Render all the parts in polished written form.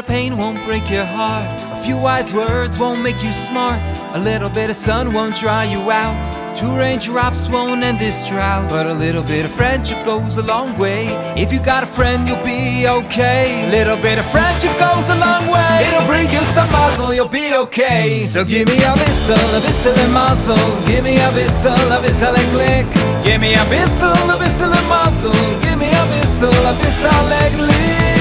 pain won't break your heart. A few wise words won't make you smart. A little bit of sun won't dry you out. 2 raindrops won't end this drought. But a little bit of friendship goes a long way. If you got a friend, you'll be okay. Little bit of friendship goes a long way. It'll bring you some muzzle, you'll be okay. So give me a whistle and muzzle. Give me a whistle and click. Give me a whistle and muzzle. Give me a whistle and click.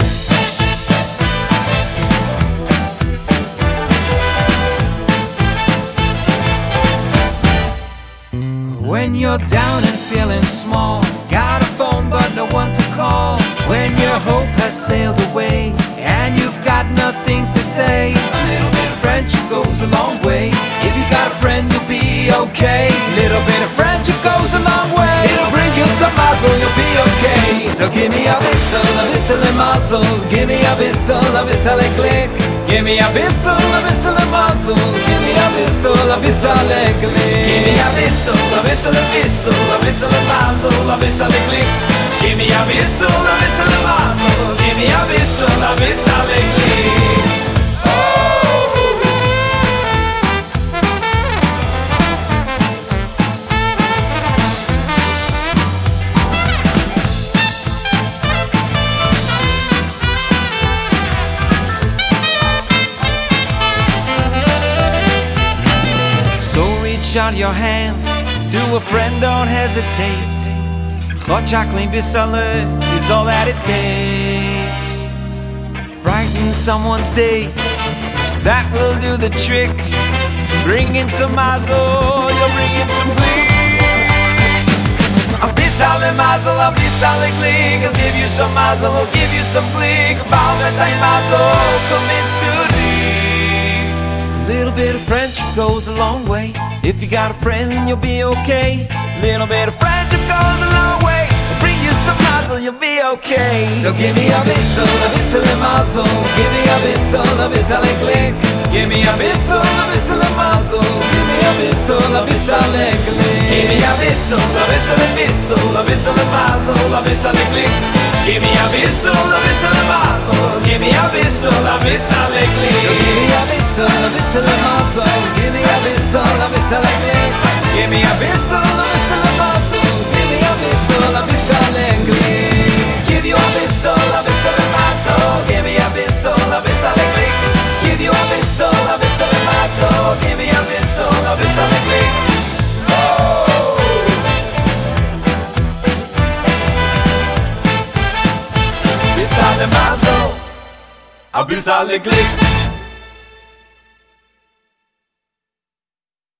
When you're down and feeling small, got a phone but no one to call. When your hope has sailed away and you've got nothing to say, a little bit of friendship goes a long way. If you got a friend, you'll be okay. Little bit of friendship goes a long way. It'll bring you some muzzle, you'll be okay. So give me a whistle and muzzle. Give me a whistle and click. Give me a whistle and muzzle. Give me a whistle and click. Give me a whistle and muzzle, a whistle and click. Give me a whistle and muzzle. Give me a whistle and click. Reach out your hand to a friend, don't hesitate. Chotchak klein bissale is all that it takes. Brighten someone's day, that will do the trick. Bring in some mazel, you'll bring in some glee. A bissale mazel, a bissale glee. I'll give you some mazel, I'll give you some glee. Baal mit dein mazel, komm in zu dir. Little bit of friendship goes a long way. If you got a friend, you'll be okay. Little bit of friendship goes a long way. Bring you some muzzle, you'll be okay. So give me a whistle and muzzle. Give me a whistle and click. Give me a whistle and muzzle. Give me a whistle and click. Give me a whistle and muzzle, a whistle and click. Give me a whistle and muzzle. Give me a whistle and click. Give me a whistle and muzzle. Give me a whistle and click. Give me a whistle and muzzle. Give me a whistle and click. Give you a whistle and muzzle. Give me a whistle and click. Give you a whistle and muzzle. Give me a whistle and click. Whistle and muzzle, a whistle and click.